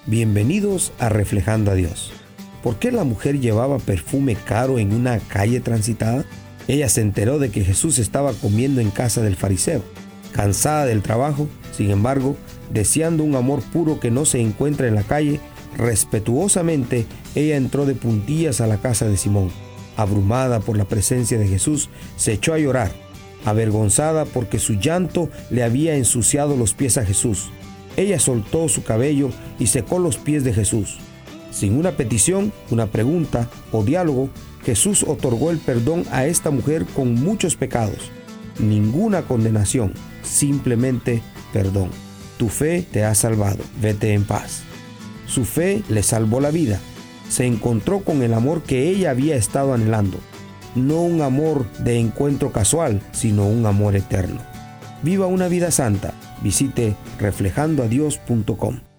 Bienvenidos a Reflejando a Dios. ¿Por qué la mujer llevaba perfume caro en una calle transitada? Ella se enteró de que Jesús estaba comiendo en casa del fariseo. Cansada del trabajo, sin embargo, deseando un amor puro que no se encuentra en la calle, respetuosamente ella entró de puntillas a la casa de Simón. Abrumada por la presencia de Jesús, se echó a llorar, avergonzada porque su llanto le había ensuciado los pies a Jesús. Ella soltó su cabello y secó los pies de Jesús. Sin una petición, una pregunta o diálogo, Jesús otorgó el perdón a esta mujer con muchos pecados. Ninguna condenación, simplemente perdón. Tu fe te ha salvado, vete en paz. Su fe le salvó la vida. Se encontró con el amor que ella había estado anhelando. No un amor de encuentro casual, sino un amor eterno. Viva una vida santa. Visite reflejandoadios.com.